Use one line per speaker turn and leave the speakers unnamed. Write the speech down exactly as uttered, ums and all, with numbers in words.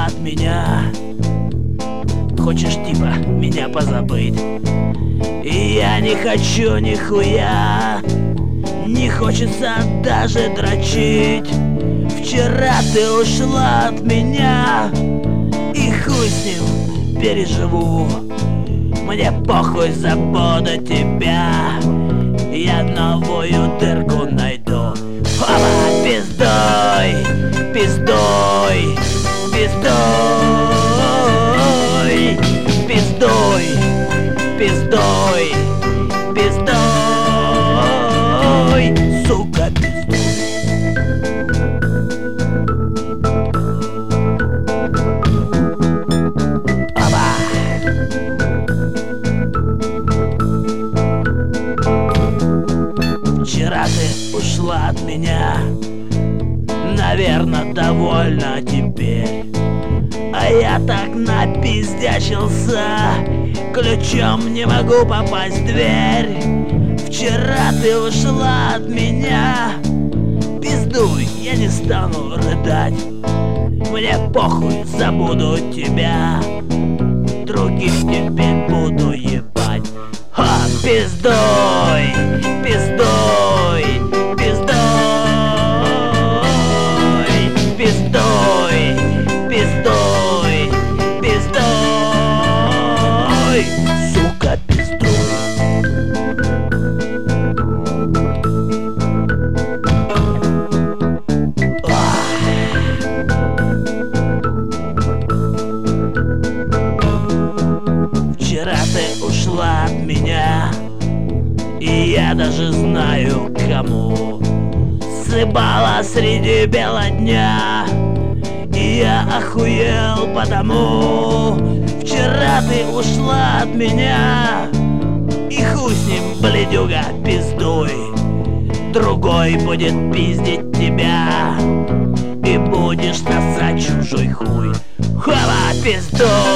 от меня. Хочешь типа меня позабыть, и я не хочу нихуя. Не хочется даже дрочить. Вчера ты ушла от меня, и хуй с ним переживу. Мне похуй, забуду тебя. Я новую дырку найду. Опа, пиздой, пиздой, пиздой, пиздой, пиздой, пиздой, сука, пиздой. Опа. Вчера ты ушла от меня, наверно, довольна теперь. А я так напиздячился, ключом не могу попасть в дверь. Вчера ты ушла от меня, пиздуй, я не стану рыдать. Мне похуй, забуду тебя, других теперь буду ебать. Ха, пиздой, пиздой, пиздой, пиздой, пиздой, пиздой, сука, пиздой. Вчера ты ушла от меня, и я даже знаю кому. Сыбала среди бела дня, и я охуел потому. Вчера ты ушла от меня, и хуй с ним, блядюга, пиздуй. Другой будет пиздить тебя, и будешь сосать чужой хуй. Хава, пиздуй.